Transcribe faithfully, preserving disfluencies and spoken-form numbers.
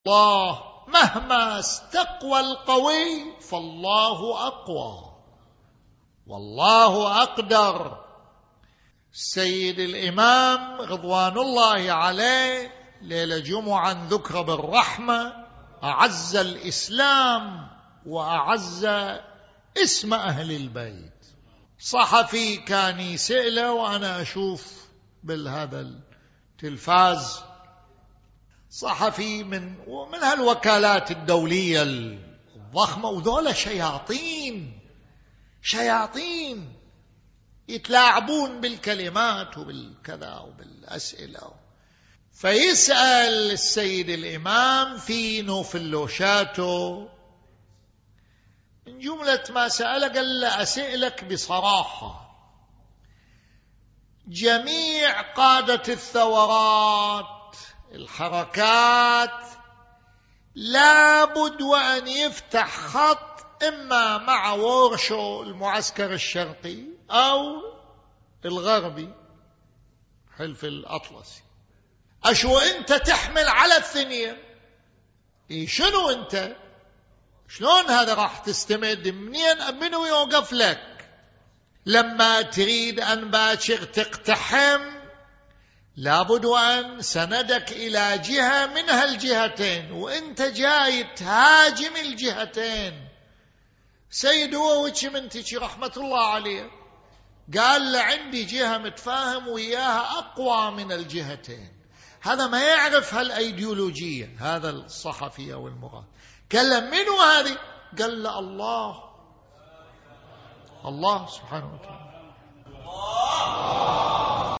الله مهما استقوى القوي فالله أقوى والله أقدر. السيد الإمام رضوان الله عليه ليلة جمعة ذكر بالرحمة أعز الإسلام وأعز اسم أهل البيت. صحفي كان يسأله وأنا أشوف بالهذا التلفاز صحفي من ومن هالوكالات الدولية الضخمة، وذولا شياطين شياطين يتلاعبون بالكلمات وبالكذا وبالأسئلة. فيسأل السيد الإمام في نوفلوشاته، من جملة ما سأله قال له: أسألك بصراحة، جميع قادة الثورات الحركات لابد وأن يفتح خط إما مع وورشو المعسكر الشرقي أو الغربي حلف الأطلسي، أشو أنت تحمل على الثنية؟ إيه شنو أنت؟ شلون هذا راح تستمد؟ منين منو يوقف لك؟ لما تريد أن باكر تقتحم لابد أن سندك إلى جهة من هالجهتين، وأنت جاي تهاجم الجهتين. سيد هو وجه منتشي رحمة الله عليه قال له: عندي جهة متفاهم وياها أقوى من الجهتين. هذا ما يعرف هالأيديولوجية، هذا الصحفي أو المراد. قال له: منو هذه؟ قال له: الله الله سبحانه وتعالى.